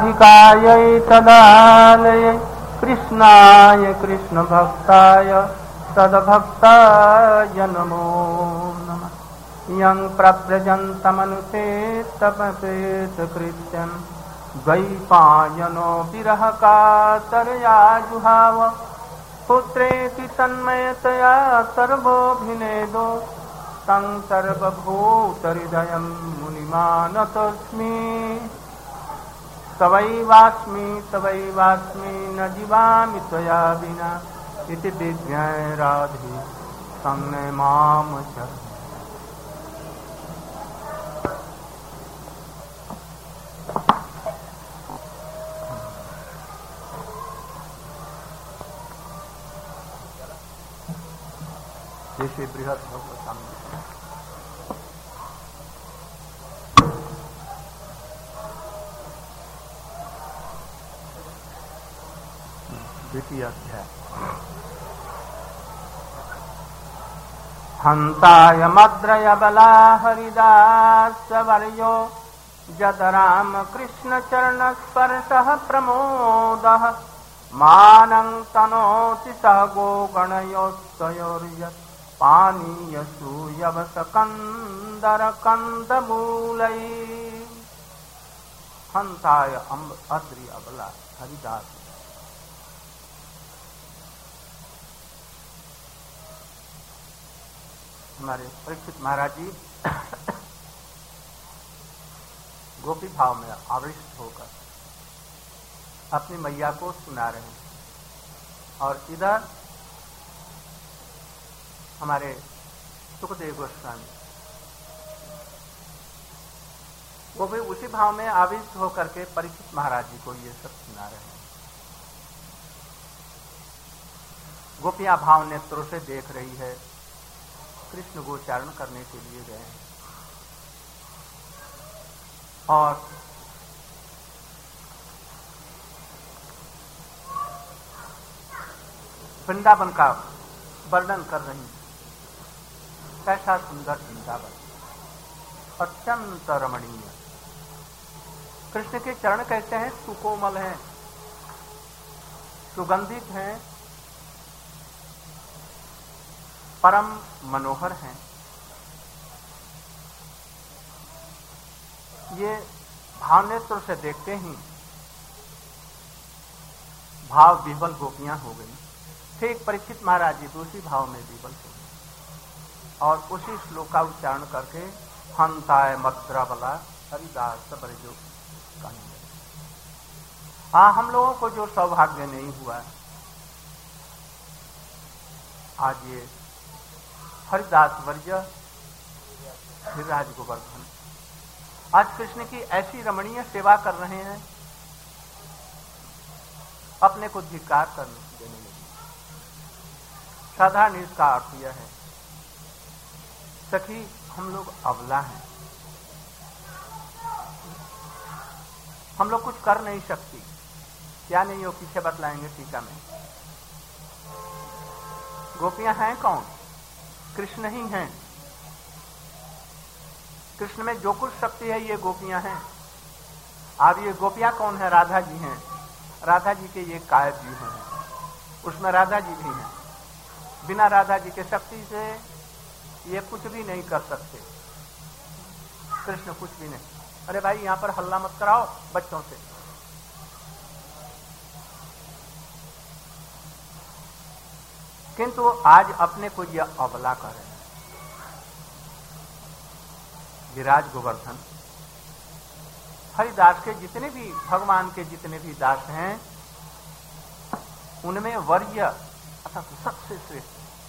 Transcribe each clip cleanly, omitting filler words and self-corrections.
राधिकायै तदालये कृष्णाय कृष्णभक्ताय तद्भक्ताय नमो नमः। यं प्रव्रजन्तमनुपेतमपेतकृत्यं द्वैपायनो विरहकातरया जुहाव पुत्रेति तन्मयतया सर्वोऽभिनेदो तं सर्वभूतहृदयं मुनिमानतोऽस्मि। तवैवास्मि न जीवामि त्वया विना इति विज्ञाय राधे संज्ञे मां शरणं। जैसे बृहद भगवतम द्वितीय अध्याय। हंताय मद्रय बला हरिदास वर्यो जद राम कृष्ण चरण स्पर्शः प्रमोदः मानं तनोति सह गो गणयोस्तयोर्यत् पानीय सूयवस कंदर कंदमूलै। हंताय अद्रि अबला हरिदास। हमारे परीक्षित महाराज जी गोपी भाव में आविष्ट होकर अपनी मैया को सुना रहे हैं और इधर हमारे सुखदेव गोस्वामी वो भी उसी भाव में आविष्ट होकर के परीक्षित महाराज जी को ये सब सुना रहे हैं। गोपियां भाव नेत्रों से देख रही है, कृष्ण गोचारण करने के लिए गए हैं और वृंदावन का वर्णन कर रही हैं। कैसा सुंदर वृंदावन, अत्यंत रमणीय। कृष्ण के चरण कैसे हैं? सुकोमल हैं, सुगंधित हैं, परम मनोहर हैं। ये भावनेत्र से देखते ही भाव विह्वल गोपियां हो गई। ठीक परीक्षित महाराज जी दूसरी भाव में विह्वल हो गए और उसी श्लोक का उच्चारण करके हंताय मद्रबला हरिदास बरजो कहेंगे। हाँ, हम लोगों को जो सौभाग्य नहीं हुआ आज ये हरिदास वर्य गिरिराज गोवर्धन आज कृष्ण की ऐसी रमणीय सेवा कर रहे हैं, अपने को धिक्कार करने देने लगे। साधारण इसका अर्थ यह है, सखी हम लोग अबला हैं, हम लोग कुछ कर नहीं सकती। क्या नहीं हो पीछे बतलाएंगे टीका में। गोपियां हैं कौन? कृष्ण ही हैं। कृष्ण में जो कुछ शक्ति है ये गोपियां हैं। अब ये गोपियां कौन है? राधा जी हैं। राधा जी के ये कायज भी हैं, उसमें राधा जी भी हैं। बिना राधा जी के शक्ति से ये कुछ भी नहीं कर सकते। कृष्ण कुछ भी नहीं। अरे भाई यहां पर हल्ला मत कराओ बच्चों से। किंतु आज अपने को यह अबला कर रहे हैं। गिरिराज गोवर्धन हरिदास के जितने भी भगवान के जितने भी दास हैं उनमें वर्य अर्थात सबसे श्रेष्ठ,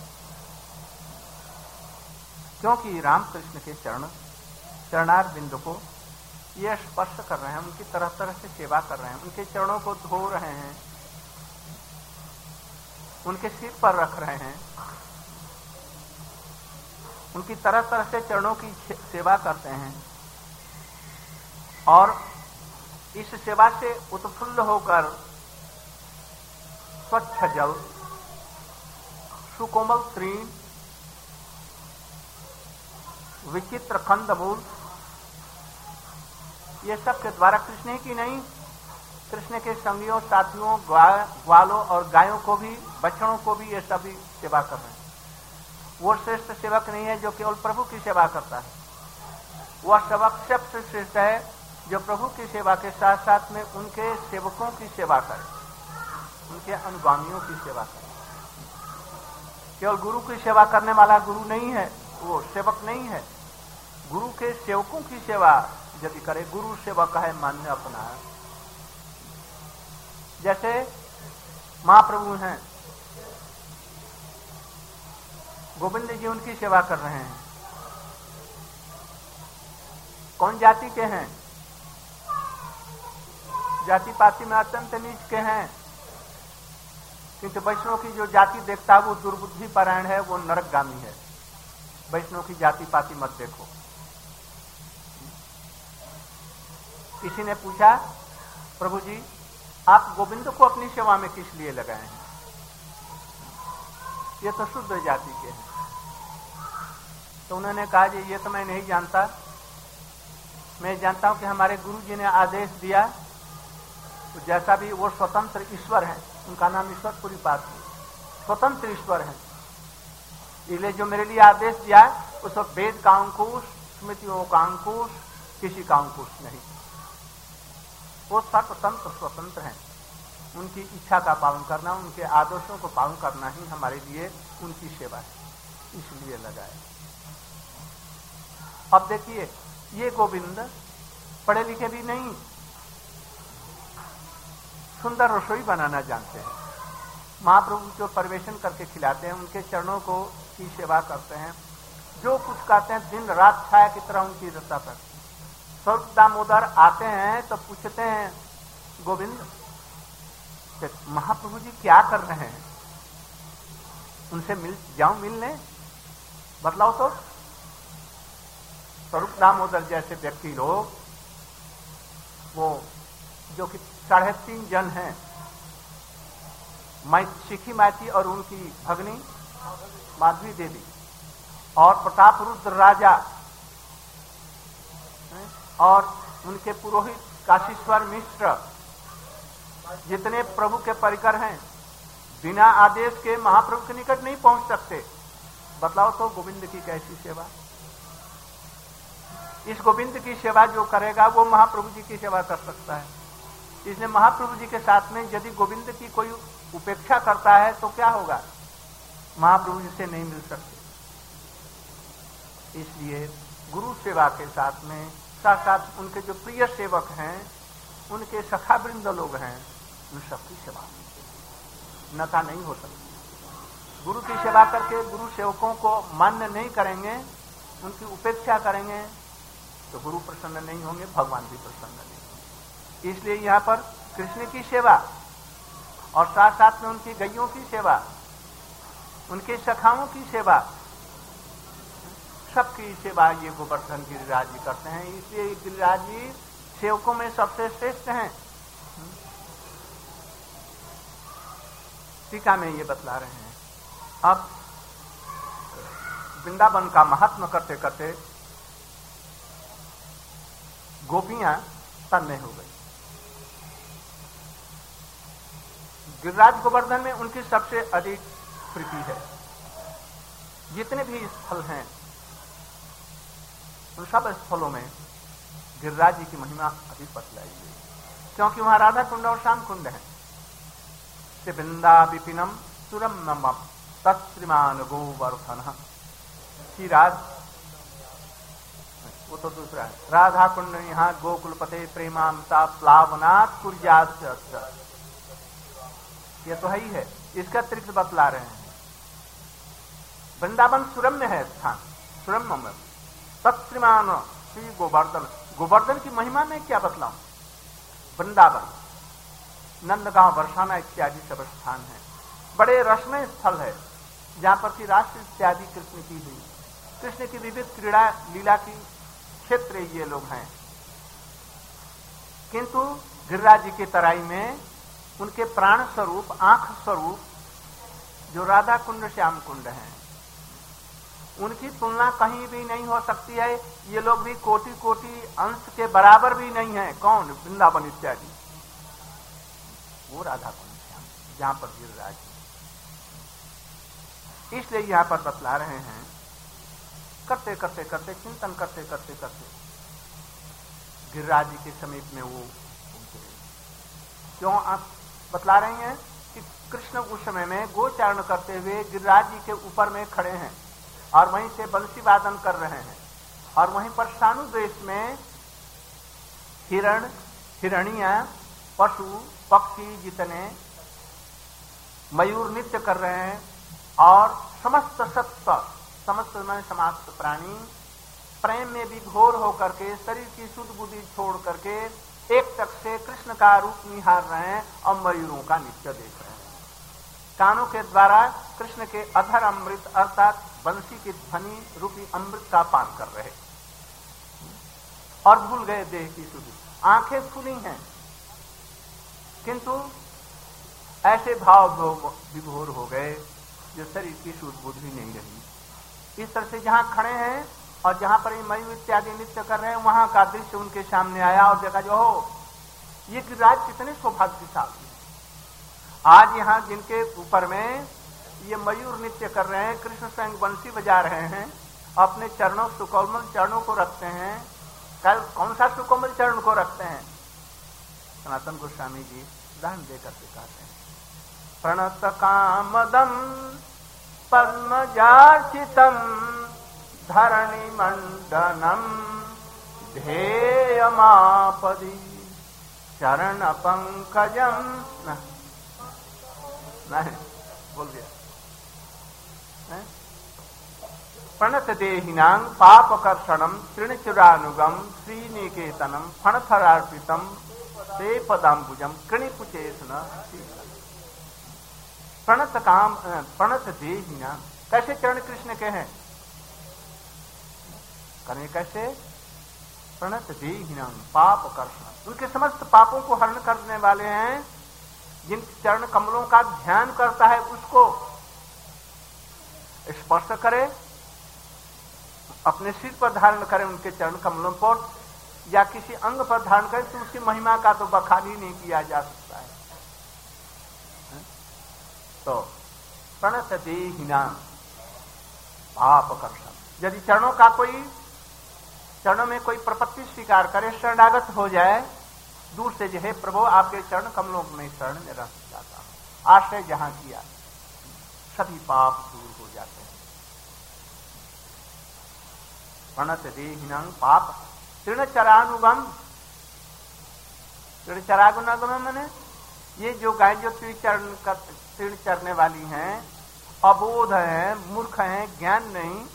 क्योंकि रामकृष्ण के चरणार बिंदु को ये स्पर्श कर रहे हैं, उनकी तरह तरह से सेवा कर रहे हैं, उनके चरणों को धो रहे हैं, उनके सिर पर रख रहे हैं, उनकी तरह तरह से चरणों की सेवा करते हैं और इस सेवा से उत्फुल्ल होकर स्वच्छ जल, सुकोमल तृण, विचित्र कंदमूल, ये सब के द्वारा कृष्ण ही की नहीं कृष्ण के संगियों, साथियों, ग्वालों और गायों को भी, बछड़ों को भी ये सभी सेवा कर रहे हैं। वो श्रेष्ठ सेवक नहीं है जो केवल प्रभु की सेवा करता है। वह सेवक सबसे श्रेष्ठ है जो प्रभु की सेवा के साथ साथ में उनके सेवकों की सेवा करे, उनके अनुगामियों की सेवा करे। केवल गुरु की सेवा करने वाला गुरु नहीं है, वो सेवक नहीं है। गुरु के सेवकों की सेवा यदि करे, गुरु सेवक है मान्य अपना। जैसे महाप्रभु हैं, गोविंद जी उनकी सेवा कर रहे हैं। कौन जाति के हैं? जाति पाति में अत्यंत नीच के हैं, किंतु वैष्णव की जो जाति देखता है वो दुर्बुद्धि परायण है, वो नरकगामी है। वैष्णव की जाति पाति मत देखो। किसी ने पूछा, प्रभु जी आप गोविंद को अपनी सेवा में किस लिए लगाए हैं? ये तो शुद्ध जाति के हैं। तो उन्होंने कहा जी ये तो मैं नहीं जानता, मैं जानता हूं कि हमारे गुरु जी ने आदेश दिया, तो जैसा भी वो स्वतंत्र ईश्वर है, उनका नाम ईश्वरपुरी पास है, स्वतंत्र ईश्वर है। इसलिए जो मेरे लिए आदेश दिया उस वक्त वेद का अंकुश, स्मृतियों का अंकुश, किसी का अंकुश नहीं। वो सर्वतंत्र स्वतंत्र हैं। उनकी इच्छा का पालन करना, उनके आदर्शों को पालन करना ही हमारे लिए उनकी सेवा है, इसलिए लगाए। अब देखिए, ये गोविंद पढ़े लिखे भी नहीं, सुंदर रसोई बनाना जानते हैं। महाप्रभु जो परिवेशन करके खिलाते हैं, उनके चरणों को की सेवा करते हैं, जो कुछ कहते हैं दिन रात छाया की तरह उनकी रक्षा पर। स्वरूप दामोदर आते हैं तो पूछते हैं, गोविंद महाप्रभु जी क्या कर रहे हैं? उनसे मिल जाऊं, मिलने बतलाओ तो। स्वरूप दामोदर जैसे व्यक्ति लोग, वो जो कि 3.5 जन हैं, शिखी माइती और उनकी भगनी माधवी देवी और प्रताप रुद्र राजा और उनके पुरोहित काशीश्वर मिश्र, जितने प्रभु के परिकर हैं, बिना आदेश के महाप्रभु के निकट नहीं पहुंच सकते। बतलाओ तो गोविंद की कैसी सेवा? इस गोविंद की सेवा जो करेगा वो महाप्रभु जी की सेवा कर सकता है। इसलिए महाप्रभु जी के साथ में यदि गोविंद की कोई उपेक्षा करता है तो क्या होगा? महाप्रभु जी से नहीं मिल सकते। इसलिए गुरु सेवा के साथ में साथ साथ उनके जो प्रिय सेवक हैं, उनके सखा वृंद लोग हैं, उन सबकी सेवा नता नहीं हो सकती। गुरु की सेवा करके गुरु सेवकों को मान्य नहीं करेंगे, उनकी उपेक्षा करेंगे तो गुरु प्रसन्न नहीं होंगे, भगवान भी प्रसन्न नहीं होंगे। इसलिए यहाँ पर कृष्ण की सेवा और साथ साथ में उनकी गैयों की सेवा, उनके सखाओं की सेवा, सबकी सेवा ये गोवर्धन गिरिराज जी करते हैं। इसलिए गिरिराज जी सेवकों में सबसे श्रेष्ठ हैं। टीका में ये बतला रहे हैं। अब वृंदावन का महात्मा करते करते गोपियां तन्मय हो गई। गिरिराज गोवर्धन में उनकी सबसे अधिक प्रीति है। जितने भी स्थल हैं उन सब स्थलों में गिरिराज जी की महिमा अधिक बतलाई गई, क्योंकि वहां राधा कुंड और श्याम कुंड है। वृंदा विपिनम सुरम तत्श्रीमान गोवर्धन की राज, वो तो दूसरा है। राधा कुंड यहाँ गोकुलपते प्रेमामता प्लावनाथ कुर्यास, ये तो है ही है। इसका अतिरिक्त बतला रहे हैं। वृंदावन सुरम्य है स्थान, सुरम्य में तत्श्रीमान श्री गोवर्धन। गोवर्धन की महिमा में क्या बतलाऊं? वृंदावन, नंदगांव, बरसाना इत्यादि सब स्थान है। बड़े रसमय स्थल है जहां पर की राष्ट्र इत्यादि कृष्ण की हुई, कृष्ण की विविध क्रीड़ा लीला की क्षेत्र ये लोग हैं। किंतु गिरिराज जी की तराई में उनके प्राण स्वरूप, आंख स्वरूप जो राधा कुंड श्याम कुंड हैं, उनकी तुलना कहीं भी नहीं हो सकती है। ये लोग भी कोटि कोटि अंश के बराबर भी नहीं है। कौन? वृंदावन इत्यादि। वो राधा कुंड श्याम जहां पर गिरिराज। इसलिए यहां पर बतला रहे हैं, करते करते करते चिंतन करते करते करते गिरिराज जी के समीप में वो पहुंचे। क्यों आप बतला रही हैं कि कृष्ण उस समय में गोचारण करते हुए गिरिराज जी के ऊपर में खड़े हैं और वहीं से बंसी वादन कर रहे हैं, और वहीं पर सानु देश में हिरण, हिरणियां, पशु पक्षी जितने मयूर नृत्य कर रहे हैं, और समस्त सत्व, समस्त में समस्त प्राणी प्रेम में विभोर होकर के शरीर की शुद्ध बुद्धि छोड़ करके एक टक से कृष्ण का रूप निहार रहे हैं और मयूरों का नृत्य देख रहे हैं। कानों के द्वारा कृष्ण के अधर अमृत अर्थात बंसी की ध्वनि रूपी अमृत का पान कर रहे और भूल गए देह की शुद्धि। आंखें खुली हैं किंतु ऐसे भाव विभोर हो गए जो शरीर की शुद्ध बुद्धि नहीं रही। इस तरह से जहां खड़े हैं और जहां पर मयूर इत्यादि नृत्य कर रहे हैं, वहां का दृश्य उनके सामने आया और देखा जो हो ये गिरिराज कितने सौभाग्यशाली। आज यहाँ जिनके ऊपर में ये मयूर नृत्य कर रहे हैं, कृष्ण स्वयं बंसी बजा रहे हैं, अपने चरणों सुकोमल चरणों को रखते हैं। कल कौन सा सुकोमल चरण को रखते हैं? सनातन गोस्वामी जी उदाहरण देकर के कहते हैं, प्रणत कामदम पद्मजार्चितम धरणि मंडनम ध्येयमापदि चरण पंकजम। नहीं बोल दिया। प्रणत देहिनां पापकर्षणम तृणचुरानुगम श्रीनिकेतनम फणफरार्पितम ते पदाम्बुजम कृणिपुचेसन। प्रणत काम प्रणत देहिनां, कैसे चरण कृष्ण के हैं? करें कैसे? प्रणत देहिनां पापकर्षण, उनके समस्त पापों को हरण करने वाले हैं। जिन चरण कमलों का ध्यान करता है उसको स्पर्श करे, अपने सिर पर धारण करे उनके चरण कमलों पर, या किसी अंग पर धारण करे तो उसकी महिमा का तो बखान ही नहीं किया जा सकता है। तो प्रणत देहिनां पापकर्षण, यदि चरणों में कोई प्रपत्ति स्वीकार करे, शरणागत हो जाए, दूर से जो है प्रभु आपके चरण कमलों में शरण में रह जाता हूं, आश्रय जहां किया सभी पाप दूर हो जाते हैं। प्रणत देहिनां पाप तृणचरानुगम, तृणचरानुगम माने ये जो गाय जो तीर्ण चरने वाली हैं, अबोध हैं, मूर्ख हैं, ज्ञान नहीं,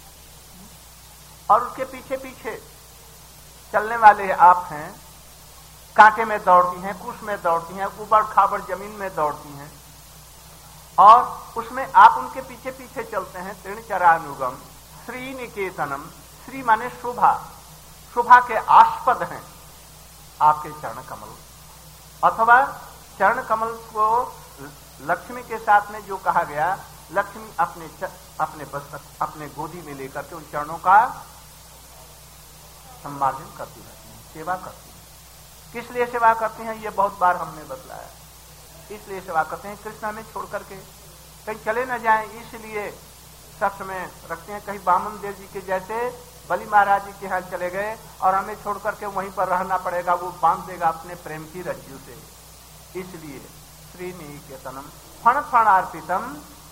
और उसके पीछे पीछे चलने वाले आप हैं, कांटे में दौड़ती हैं, कुश में दौड़ती हैं, उबड़ खाबड़ जमीन में दौड़ती हैं, और उसमें आप उनके पीछे पीछे चलते हैं। तृणचरानुगम श्रीनिकेतनम, श्री माने शोभा, शोभा के आस्पद हैं आपके चरण कमल, अथवा चरण कमल को लक्ष्मी के साथ में जो कहा गया, लक्ष्मी अपने गोदी में लेकर के उन चरणों का सम्मार्जन करती रहती हैं, सेवा करती हैं। किस लिए सेवा करती हैं ये बहुत बार हमने बतलाया। इसलिए सेवा करते हैं कृष्ण हमें छोड़ करके कहीं चले न जाएं, इसलिए सख्त में रखते हैं। कहीं बामन देव जी के जैसे बलि महाराज जी के यहाँ चले गए और हमें छोड़ करके वहीं पर रहना पड़ेगा, वो बांध देगा अपने प्रेम की रज्जू से। इसलिए श्रीनिकेतनम फण फणार्पितम,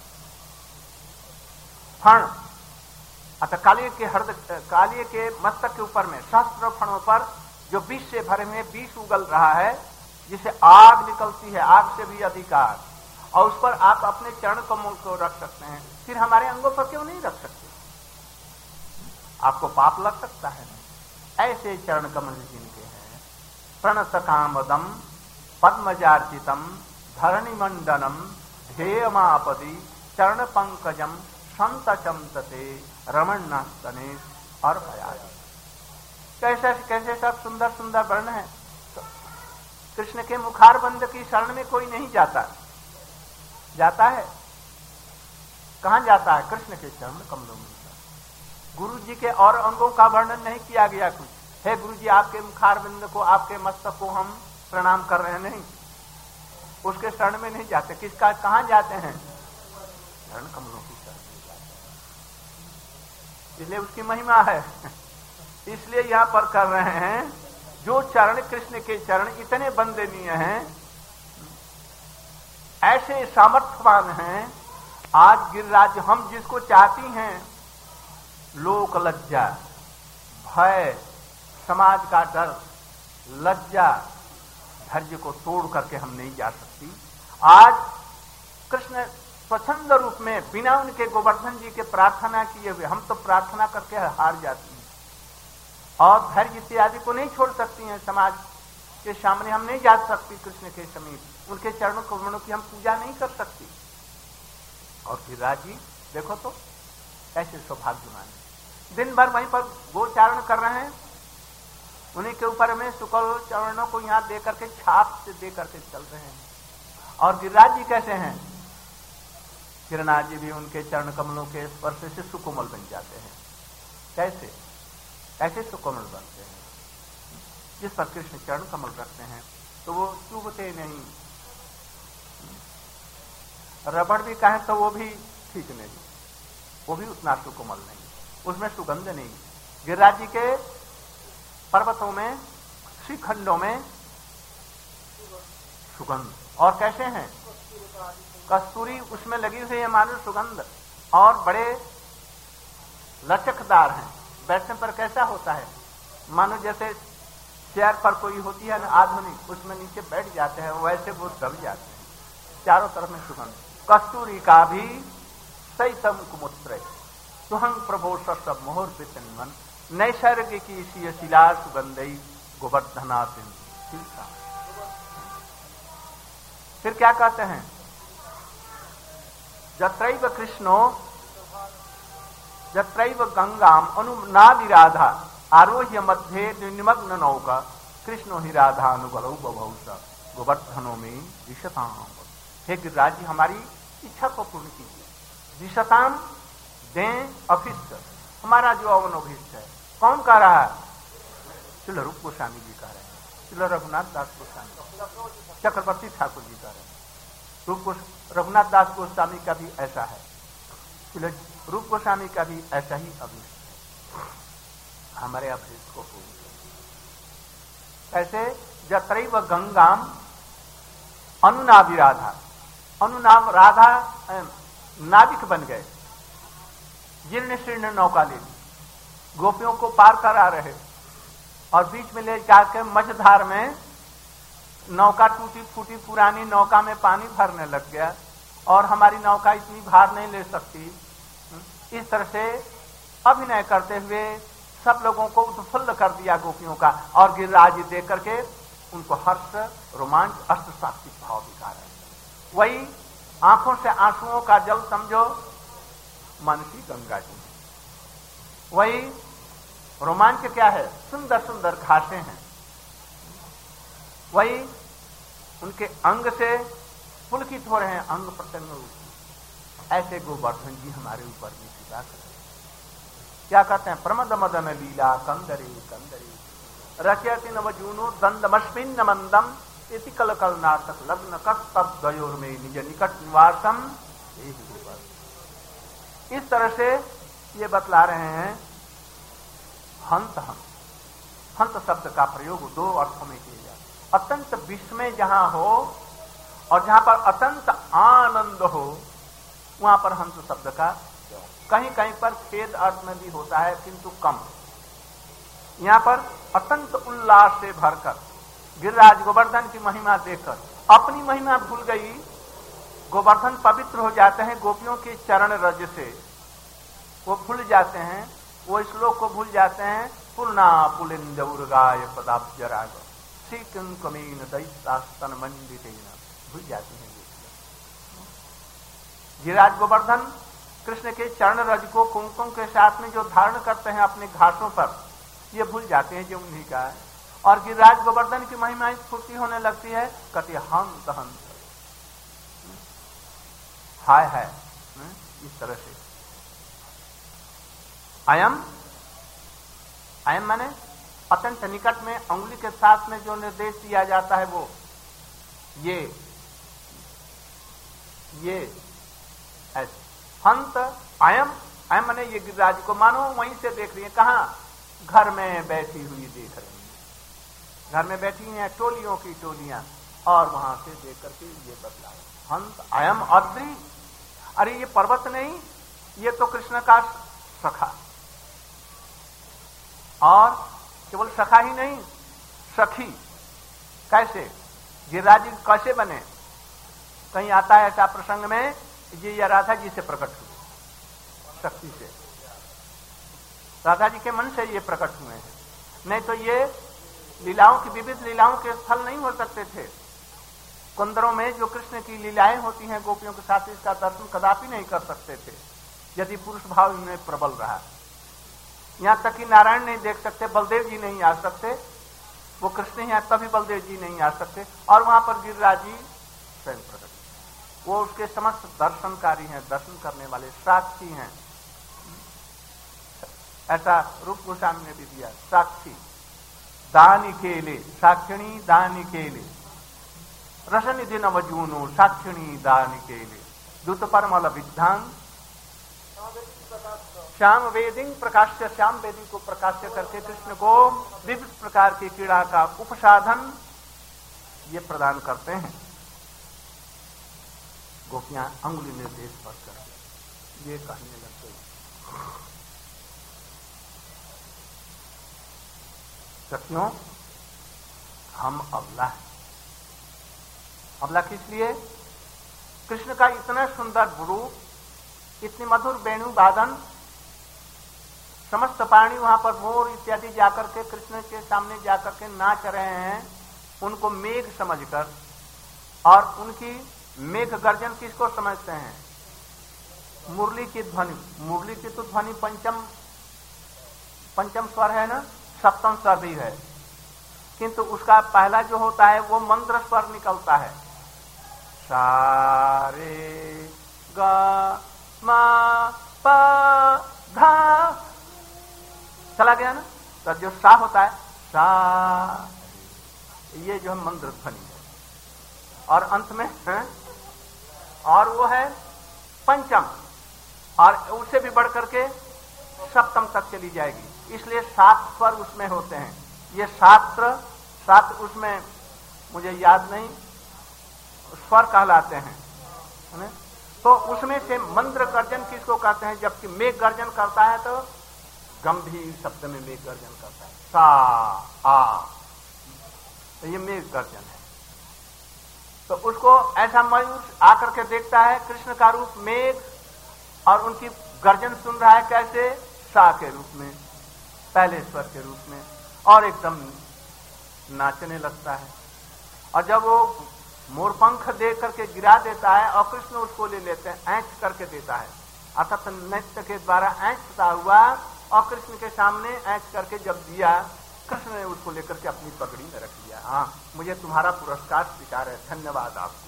फण अतः कालिए के मस्तक के ऊपर में सहस्त्र फणों पर जो विष से भरे हुए विष उगल रहा है, जिसे आग निकलती है, आग से भी अधिक आग, और उस पर आप अपने चरण कमल को रख सकते हैं, फिर हमारे अंगों पर क्यों नहीं रख सकते? आपको पाप लग सकता है। ऐसे चरण कमल जिनके हैं, प्रणत कामदम पद्मजार्चितम धरणि मंडनम ध्येयमापदि चरण पंकजम संतचमतते रमणनास्तने और भयादि। कैसे कैसे सब सुंदर सुंदर वर्ण है। तो कृष्ण के मुखार बंद की शरण में कोई नहीं जाता, जाता है कहां जाता है? कृष्ण के चरण कमलों में। गुरु जी के और अंगों का वर्णन नहीं किया गया कुछ, हे गुरु जी आपके मुखार बिंद को, आपके मस्तक को हम प्रणाम कर रहे हैं, नहीं। उसके शरण में नहीं जाते। किसका कहां जाते हैं? चरण कमलों की शरण में जाते हैं, इसलिए उसकी महिमा है। इसलिए यहां पर कर रहे हैं, जो चरण कृष्ण के चरण इतने वंदनीय हैं, ऐसे सामर्थ्यवान हैं। आज गिरिराज हम जिसको चाहती हैं, लोक लज्जा, भय, समाज का डर, लज्जा, धैर्य को तोड़ करके हम नहीं जा सकती। आज कृष्ण स्वच्छंद रूप में बिना उनके गोवर्धन जी के प्रार्थना किए हुए, हम तो प्रार्थना करके हार जाती हैं और धैर्य इत्यादि को नहीं छोड़ सकती हैं। समाज के सामने हम नहीं जा सकती, कृष्ण के समीप उनके चरणों कमलों की हम पूजा नहीं कर सकती। और गिरिराज जी देखो तो कैसे सौभाग्यवान है, दिन भर वहीं पर गोचारण कर रहे हैं, उन्हीं के ऊपर में शुक्ल चरणों को यहां दे करके, छाप से दे करके चल रहे हैं। और गिरिराज जी कैसे हैं? गिरिराज जी भी उनके चरण कमलों के स्पर्श से सुकोमल बन जाते हैं। कैसे कैसे सुकोमल बनते हैं? जिस पर कृष्ण चरण कमल रखते हैं तो वो चुभते नहीं। रबड़ भी कहें तो वो भी ठीक नहीं, वो भी उतना सुकोमल नहीं, उसमें सुगंध नहीं। गिरिराज जी के पर्वतों में, श्रीखंडों में सुगंध। और कैसे हैं? कस्तूरी उसमें लगी हुई है, मानो सुगंध, और बड़े लचकदार हैं। बैठने पर कैसा होता है, मानो जैसे चेयर पर कोई होती है ना आधुनिक, उसमें नीचे बैठ जाते हैं, वैसे वो दब जाते हैं। चारों तरफ में सुगंध। कस्तूरी का भी सैतम कुमुत्र सुहंग प्रभो सब मोहर पितन नैसर्गिकी शिला सुगंधई गोवर्धनातिन। फिर क्या कहते हैं? जत्रैव कृष्णो जत्रैव गंगाम अनुनादिराधा आरोह्य मध्य निमग्न नौका कृष्णो ही राधा अनुगलौ बभौस गोवर्धनों में विशताम। हे गिरिराज जी, हमारी इच्छा को पूर्ण कीजिए। विशताम दें अभिष्ट, हमारा जो अवनोभिष्ट है। कौन कह रहा है? श्रील रूप गोस्वामी जी कह रहे हैं, श्रील रघुनाथ दास गोस्वामी, चक्रवर्ती ठाकुर जी कह रहे हैं। रघुनाथ दास गोस्वामी का भी ऐसा है, श्रील रूप गोस्वामी का भी ऐसा ही अभिष्ट। हमारे अभिष्ट को पूर्ण कैसे? जत्रैव गंगाम अनुनाभि राधा, अनुनाभ राधा नाविक बन गए, जीर्ण शीर्ण नौका ले ली, गोपियों को पार करा रहे, और बीच में ले जाकर मझधार में नौका टूटी फूटी पुरानी नौका में पानी भरने लग गया, और हमारी नौका इतनी भार नहीं ले सकती। इस तरह से अभिनय करते हुए सब लोगों को उत्फुल्ल कर दिया गोपियों का। और गिरिराज जी देख करके उनको हर्ष, रोमांच, अष्टसात्विक भाव दिखा रहे। वही आंखों से आंसुओं का जल समझो मनसी गंगा जी। वही रोमांच क्या है? सुंदर सुंदर घासें हैं। वही उनके अंग से पुलकित हो रहे हैं, अंग प्रत्यंग रूप। ऐसे गोवर्धन जी हमारे ऊपर भी कृपा करें। क्या कहते हैं? प्रमद मदन लीला कंदरे कंदरे रचयति नवजूनो दंदमस्मिन् मंदम इति कल कल नाटक लग्न कस्तब गयोर में निज निकट निवासम। इस तरह से ये बतला रहे हैं। हंत हंत शब्द का प्रयोग दो अर्थों में किया जाता है। अत्यंत विस्मय जहां हो और जहां पर अत्यंत आनंद हो, वहां पर हंस शब्द का, कहीं कहीं पर खेद अर्थ में भी होता है किंतु कम। यहां पर अत्यंत उल्लास से भरकर गिरिराज गोवर्धन की महिमा देखकर अपनी महिमा भूल गई। गोवर्धन पवित्र हो जाते हैं गोपियों के चरण रज से, वो भूल जाते हैं, वो श्लोक को भूल जाते हैं। पूर्णा पुलिंदौर्गाय पदाब्जराग श्रीकिं कमीन दैतास्तन मंडितेन, भूल जाते हैं। गिरिराज गोवर्धन कृष्ण के चरण रज को कुमकुम के साथ में जो धारण करते हैं अपने घासों पर, ये भूल जाते हैं जो उन्हीं का है। और गिरिराज गोवर्धन की महिमा स्फूर्ति होने लगती है, कहते हंत हंत हाय है। इस तरह से अयम माने अत्यंत निकट में, अंगुली के साथ में जो निर्देश दिया जाता है वो ये ये ऐसे हंत अयम, अयम माने ये गिरिराज को मानो वहीं से देख रही है। कहाँ? घर में बैठी हुई देख रही है, घर में बैठी हैं टोलियों की टोलियां, और वहां से देख करके ये बतला हंत अयम अद्रि, अरे ये पर्वत नहीं, ये तो कृष्ण का सखा, और केवल सखा ही नहीं सखी। कैसे? गिरिराज जी कैसे बने? कहीं आता है ऐसा प्रसंग में, ये राधा जी से प्रकट हुए, शक्ति से, राधा जी के मन से ये प्रकट हुए हैं, नहीं तो ये लीलाओं की, विविध लीलाओं के स्थल नहीं हो सकते थे। कुंदरों में जो कृष्ण की लीलाएं होती हैं गोपियों के साथ, इसका दर्शन कदापि नहीं कर सकते थे यदि पुरुष भाव इनमें प्रबल रहा। यहां तक कि नारायण नहीं देख सकते, बलदेव जी नहीं आ सकते, वो कृष्ण ही तभी बलदेव जी नहीं आ सकते, और वहां पर गिरिराज जी स्वयं प्रकट, वो उसके समस्त दर्शनकारी हैं, दर्शन करने वाले साक्षी हैं। ऐसा रूप गोस्वामी ने भी दिया, साक्षी दानी केले, साक्षिणी दानी केले, रसनिधि नवजूनो साक्षिणी दानी केले, दूत परमल विद्धांग श्याम वेदिंग प्रकाश्य, श्याम वेदी को प्रकाश्य करके कृष्ण को विविध प्रकार की क्रीड़ा का उपसाधन ये प्रदान करते हैं। गोपियां अंगुली निर्देश पर कर ये कहने लग गई, सखियों हम अबला हैं। अबला किस लिए? कृष्ण का इतना सुंदर रूप, इतनी मधुर वेणु वादन, समस्त प्राणी वहां पर मोर इत्यादि जाकर के कृष्ण के सामने जाकर के नाच रहे हैं, उनको मेघ समझकर, और उनकी मेघ गर्जन किसको समझते हैं? मुरली की ध्वनि, मुरली की तो ध्वनि पंचम स्वर है ना, सप्तम स्वर भी है, किंतु उसका पहला जो होता है वो मंद्र स्वर निकलता है, सा रे गा मा पा धा, चला गया ना। तो जो सा होता है सा, ये जो है मंद्र ध्वनि है, और अंत में है, और वो है पंचम, और उससे भी बढ़कर के सप्तम तक चली जाएगी, इसलिए 7 स्वर उसमें होते हैं। ये 7 उसमें मुझे याद नहीं स्वर कहलाते हैं, है? तो उसमें से मंद्र गर्जन किसको कहते हैं? जबकि मेघ गर्जन करता है तो गंभीर शब्द में मेघ गर्जन करता है, सा आ, तो ये मेघ गर्जन है। तो उसको ऐसा मयूर आकर के देखता है, कृष्ण का रूप मेघ, और उनकी गर्जन सुन रहा है कैसे? सा के रूप में, पहले स्वर के रूप में, और एकदम नाचने लगता है। और जब वो मोरपंख दे करके गिरा देता है और कृष्ण उसको ले लेते हैं, ऐंठ करके देता है, अर्थात नृत्य के द्वारा ऐंठता हुआ, और कृष्ण के सामने ऐंठ करके जब दिया, कृष्ण ने उसको लेकर के अपनी पगड़ी में रख लिया। हाँ, मुझे तुम्हारा पुरस्कार स्वीकार है, धन्यवाद आपको।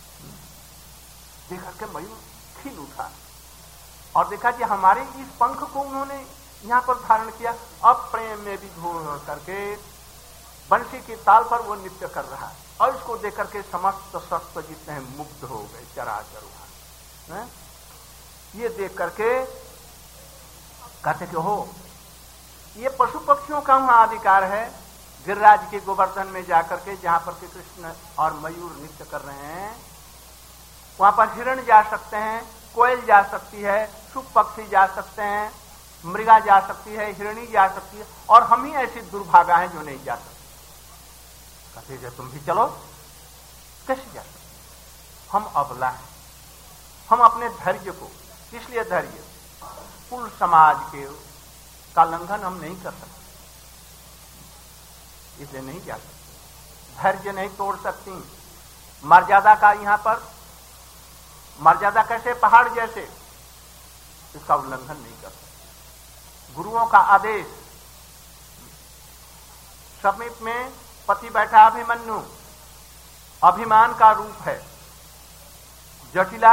देख करके मयूर खिल उठा और देखा कि हमारे इस पंख को उन्होंने यहाँ पर धारण किया। अब प्रेम में भी घोर करके बंसी की ताल पर वो नृत्य कर रहा है, और इसको देख करके समस्त सत्व जितने हैं मुग्ध हो गए, चराचर हुआ। ये देख करके कहते कि हो, ये पशु पक्षियों का वहां अधिकार है। गिरिराज के गोवर्धन में जाकर के जहां पर के कृष्ण और मयूर नृत्य कर रहे हैं, वहां पर हिरण जा सकते हैं, कोयल जा सकती है, शुक पक्षी जा सकते हैं, मृगा जा सकती है, हिरणी जा सकती है, और हम ही ऐसी दुर्भागा हैं जो नहीं जा सकते। कहते जो तुम भी चलो, कैसे जा सकते? हम अबला हैं, हम अपने धैर्य को, इसलिए धैर्य कुल समाज के का लंघन हम नहीं कर सकते, इसलिए नहीं जा सकते। धैर्य नहीं तोड़ सकती। मर्यादा का यहां पर मर्यादा कैसे? पहाड़ जैसे, इसका उल्लंघन नहीं कर सकते। गुरुओं का आदेश, समीप में पति बैठा अभिमन्यु, अभिमान का रूप है, जटिला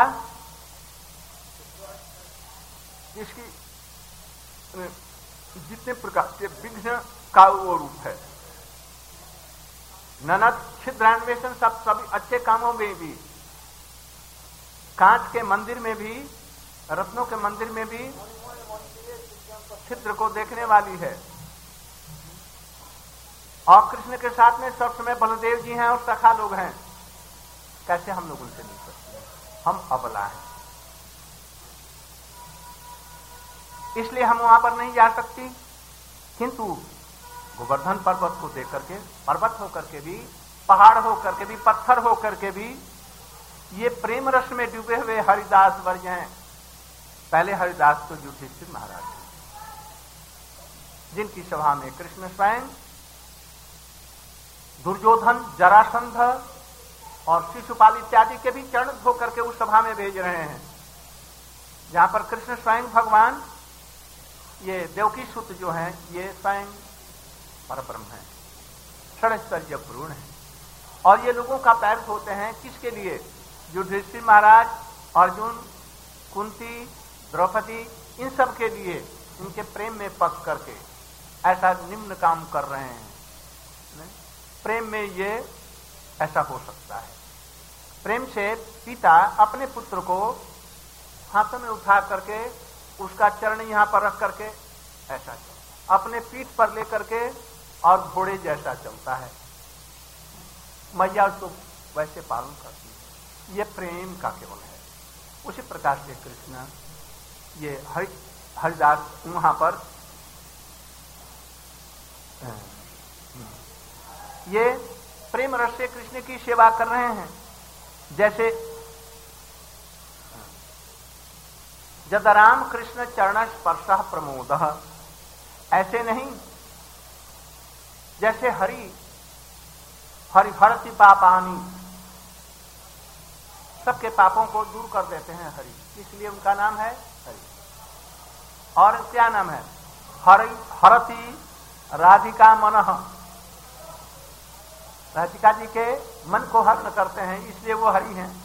इसकी जितने प्रकार के विघ्न का वो रूप है। ननद छिद्रान्वेषण, सब सभी अच्छे कामों में भी कांच के मंदिर में भी, रत्नों के मंदिर में भी छिद्र को देखने वाली है। और कृष्ण के साथ में सब समय बलदेव जी हैं और सखा लोग हैं। कैसे हम लोग उनसे मिल सकते हैं? हम अबला हैं, इसलिए हम वहां पर नहीं जा सकती। किंतु गोवर्धन पर्वत को देख करके, पर्वत होकर के भी, पहाड़ होकर के भी, पत्थर होकर के भी, ये प्रेम रस में डूबे हुए हरिदास वर्ग हैं। पहले हरिदास तो युधिष्ठिर महाराज, जिनकी सभा में कृष्ण स्वयं दुर्योधन, जरासंध और शिशुपाल इत्यादि के भी चरण धो करके उस सभा में भेज रहे हैं, जहां पर कृष्ण स्वयं भगवान, ये देवकी सुत जो हैं, ये स्वयं परब्रह्म है, षडैश्वर्य पूर्ण है। और ये लोगों का पैर धोते हैं किसके लिए? युधिष्ठिर महाराज, अर्जुन, कुंती, द्रौपदी, इन सब के लिए, इनके प्रेम में पक करके ऐसा निम्न काम कर रहे हैं। प्रेम में ये ऐसा हो सकता है। प्रेम से पिता अपने पुत्र को हाथों में उठा करके उसका चरण यहां पर रख करके ऐसा चलता, अपने पीठ पर लेकर के, और घोड़े जैसा चलता है। मैया उसको वैसे पालन करती है। ये प्रेम का केवल है। उसी प्रकार से कृष्ण ये हरिदास वहां पर ये प्रेम रस से कृष्ण की सेवा कर रहे हैं। जैसे जदराम कृष्ण चरण स्पर्श प्रमोद, ऐसे नहीं जैसे हरि हरति पापानी, सबके पापों को दूर कर देते हैं हरि, इसलिए उनका नाम है हरि। और क्या नाम है? हरति राधिका मनः, राधिका जी के मन को हरण करते हैं, इसलिए वो हरि हैं।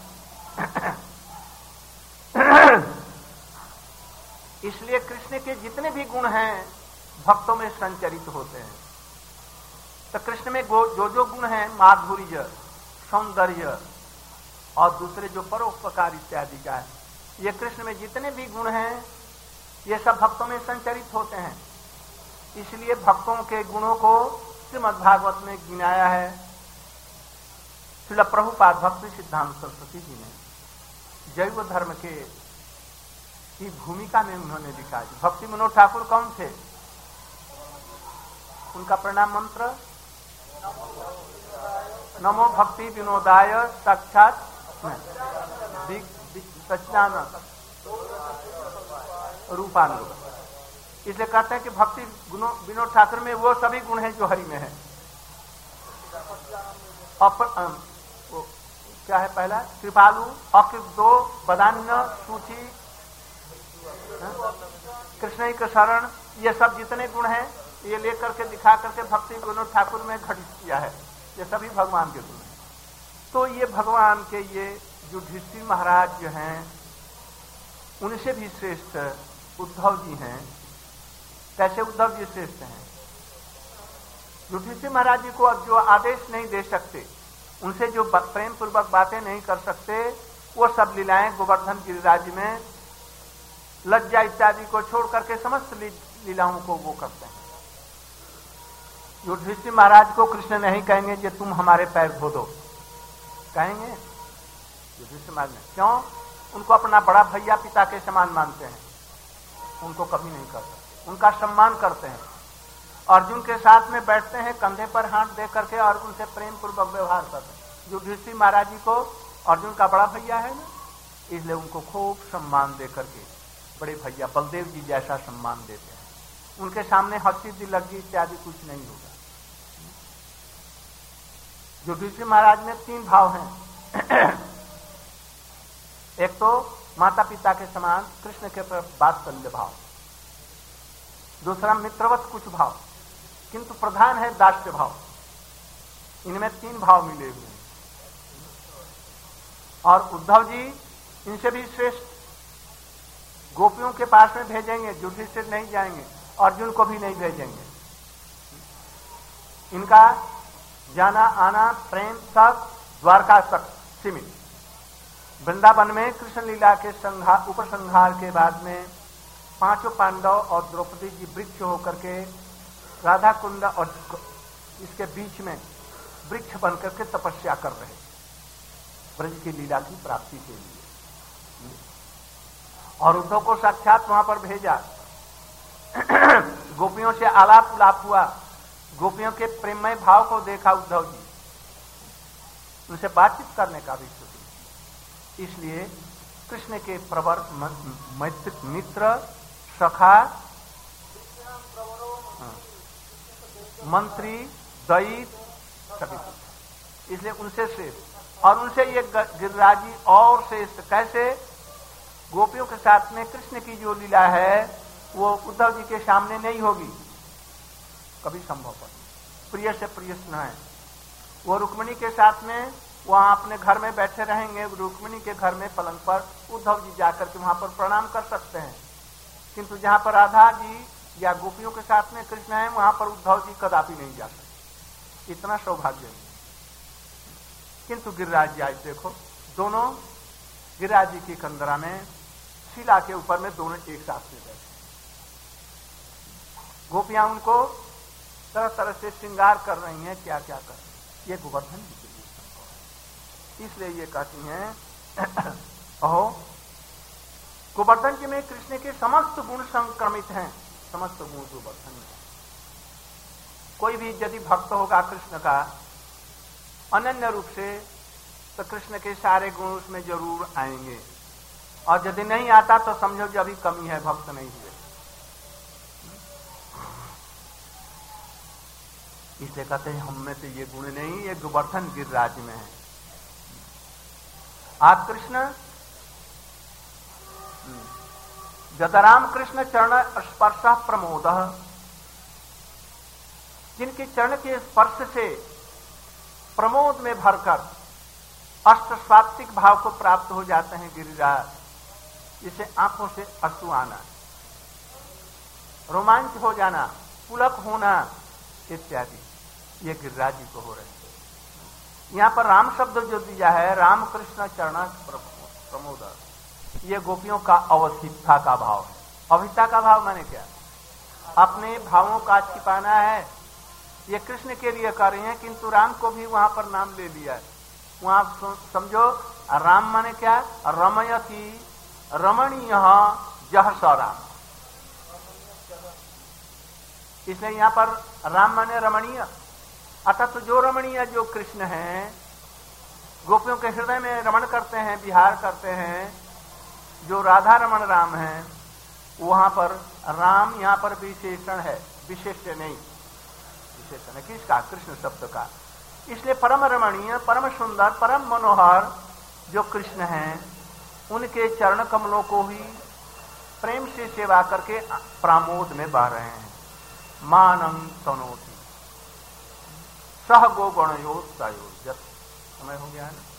इसलिए कृष्ण के जितने भी गुण हैं भक्तों में संचरित होते हैं। तो कृष्ण में जो जो गुण हैं, माधुर्य, सौंदर्य और दूसरे जो परोपकार इत्यादि का है, ये कृष्ण में जितने भी गुण हैं ये सब भक्तों में संचरित होते हैं। इसलिए भक्तों के गुणों को श्रीमद्भागवत में गिनाया है। श्रील प्रभुपाद भक्ति सिद्धांत सरस्वती जी ने जैव धर्म के की भूमिका में उन्होंने लिखा। भक्ति मनोहर ठाकुर कौन थे? उनका प्रणाम मंत्र नमो भक्ति विनोदाय साक्षात सच्चिदानंद रूपानुरूप। इसलिए कहते हैं कि भक्ति विनोद ठाकुर में वो सभी गुण हैं जो हरि में है। क्या है? पहला कृपालु, अकृतो, बदान्य, सूची, कृष्ण के शरण, ये सब जितने गुण हैं ये लेकर के दिखा करके भक्ति विनोद ठाकुर में घटित किया है। ये सभी भगवान के गुण हैं। तो ये भगवान के ये युधिष्ठिर महाराज जो हैं, उनसे भी श्रेष्ठ उद्धव जी हैं। कैसे उद्धव जी श्रेष्ठ हैं? युधिष्ठिर महाराज जी को अब जो आदेश नहीं दे सकते, उनसे जो प्रेम पूर्वक बातें नहीं कर सकते, वो सब लीलाएं गोवर्धन गिरिराज में लज्जा इत्यादि को छोड़ करके समस्त लीलाओं को वो करते हैं। युधिष्ठिर महाराज को कृष्ण नहीं कहेंगे कि तुम हमारे पैर धो दो, कहेंगे युधिष्ठिर महाराज ने? क्यों? उनको अपना बड़ा भैया पिता के समान मानते हैं, उनको कभी नहीं करते, उनका सम्मान करते हैं। अर्जुन के साथ में बैठते हैं, कंधे पर हाथ दे करके अर्जुन से प्रेम पूर्वक व्यवहार करते हैं। युधिष्ठिर महाराज जी को अर्जुन का बड़ा भैया है ना, इसलिए उनको खूब सम्मान दे करके बड़े भैया बलदेव जी जैसा सम्मान देते हैं। उनके सामने हंसी दिलगी इत्यादि कुछ नहीं होगा। युधिष्ठिर महाराज में 3 भाव हैं। एक तो माता पिता के समान कृष्ण के वात्सल्य भाव, दूसरा मित्रवत कुछ भाव, किंतु प्रधान है दास्य भाव। इनमें 3 भाव मिले हुए हैं। और उद्धव जी इनसे भी श्रेष्ठ, गोपियों के पास में भेजेंगे, युधिष्ठिर नहीं जाएंगे, अर्जुन को भी नहीं भेजेंगे। इनका जाना आना प्रेम सब द्वारका तक सीमित, वृंदावन में कृष्ण लीला के उपसंहार के बाद में पांचों पांडव और द्रौपदी जी वृक्ष होकर के राधा कुंड और इसके बीच में वृक्ष बनकर के तपस्या कर रहे ब्रज की लीला की प्राप्ति के लिए। और उद्धव को साक्षात वहां पर भेजा। गोपियों से आलाप उलाप हुआ, गोपियों के प्रेममय भाव को देखा उद्धव जी, उनसे बातचीत करने का भी सोची। इसलिए कृष्ण के प्रवर मित्र सखा मंत्री दैत सभी कुछ, इसलिए उनसे श्रेष्ठ। और उनसे ये गिरिराजी और श्रेष्ठ कैसे? गोपियों के साथ में कृष्ण की जो लीला है वो उद्धव जी के सामने नहीं होगी, कभी संभव पर प्रिय से प्रिय स्नेह है। वो रुक्मिणी के साथ में वहां अपने घर में बैठे रहेंगे, रुक्मिणी के घर में पलंग पर उद्धव जी जाकर के वहां पर प्रणाम कर सकते हैं, किंतु जहां पर राधा जी या गोपियों के साथ में कृष्ण है वहां पर उद्धव जी कदापि नहीं जा सकते। इतना सौभाग्य नहीं। किंतु गिरिराज जी आज देखो, दोनों गिरिराज जी की कंदरा में शिला के ऊपर में दोनों एक साथ में बैठे। गोपियां उनको तरह तरह से श्रृंगार कर रही हैं, क्या क्या कर रही हैं। ये गोवर्धन जी के लिए संभव है। इसलिए ये कहती हैं अहो गोवर्धन जी में कृष्ण के समस्त गुण संक्रमित हैं, समस्त गुण गोवर्धन में। कोई भी यदि भक्त होगा कृष्ण का अनन्य रूप से तो कृष्ण के सारे गुण उसमें जरूर आएंगे, और यदि नहीं आता तो समझो कि अभी कमी है, भक्त नहीं हुए। इसलिए कहते हैं हम में से ये गुण नहीं, ये गोवर्धन गिरिराज में है। आज कृष्ण जदराम कृष्ण चरण स्पर्श प्रमोद, जिनके चरण के स्पर्श से प्रमोद में भरकर अष्ट स्वात्विक भाव को प्राप्त हो जाते हैं गिरिराज, जिसे आंखों से अश्रु आना, रोमांच हो जाना, पुलक होना इत्यादि, ये गिरिराज जी को हो रहे हैं। यहां पर राम शब्द जो दिया है, राम कृष्ण चरण प्रमोद, ये गोपियों का अवधिकता का भाव है। अवधिकता का भाव माने क्या? अपने भावों का छिपाना है। ये कृष्ण के लिए कर रहे हैं, किंतु राम को भी वहां पर नाम ले लिया है। वहां समझो राम माने क्या? रमयति रमणीय जह स राम, इसलिए यहां पर राम माने रमणीय। अर्थात तो जो रमणीय जो कृष्ण हैं, गोपियों के हृदय में रमण करते हैं, विहार करते हैं, जो राधा रमण राम हैं, वहां पर राम यहां पर विशेषण है, विशेष नहीं, विशेषण है किसका? कृष्ण शब्द का। इसलिए परम रमणीय, परम सुंदर, परम मनोहर जो कृष्ण हैं, उनके चरण कमलों को ही प्रेम से सेवा करके प्रामोद में बह रहे हैं। मानं तनोति सह गोगणयोत्सायोजत, समय हो गया है ना।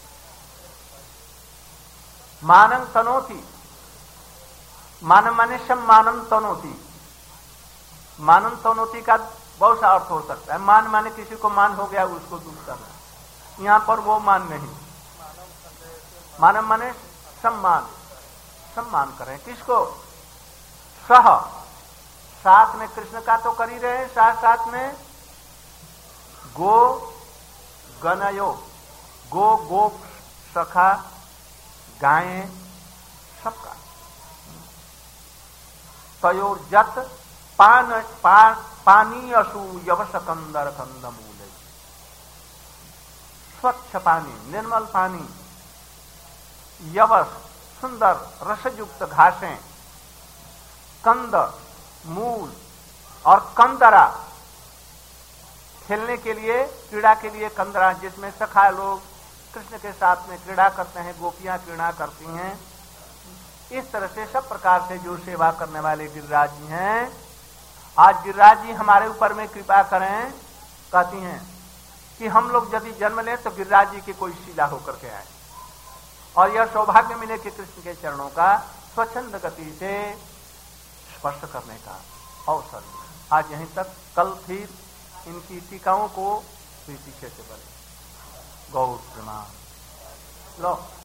मानं तनोति, मानम माने सम्मानं तनोति। मानन तनोति का बहुत सा अर्थ हो सकता है। मान माने किसी को मान हो गया उसको दूर करना, यहां पर वो मान नहीं। मानम माने सम्मान, सम्मान करें किसको? सह, साथ में कृष्ण का तो कर ही रहे हैं, साथ साथ में गो गणयो, गो गोप सखा गायें सबका, तयोर जत पानी असु यवस कंदर कंदमूल, स्वच्छ पानी, निर्मल पानी, यवस सुंदर रसयुक्त घासें, कंद मूल और कंदरा, खेलने के लिए क्रीड़ा के लिए कंदरा, जिसमें सखा लोग कृष्ण के साथ में क्रीड़ा करते हैं, गोपियां क्रीड़ा करती हैं। इस तरह से सब प्रकार से जो सेवा करने वाले गिरिराज जी हैं, आज गिरिराज जी हमारे ऊपर में कृपा करें। कहती हैं कि हम लोग यदि जन्म लें तो गिरिराज जी की कोई शिला होकर के आए, और यह सौभाग्य मिले कि कृष्ण के चरणों का स्वच्छंद गति से स्पर्श करने का अवसर। आज यहीं तक, कल फिर इनकी टीकाओं को पीछे से बढ़े। गौर प्रणाम। लो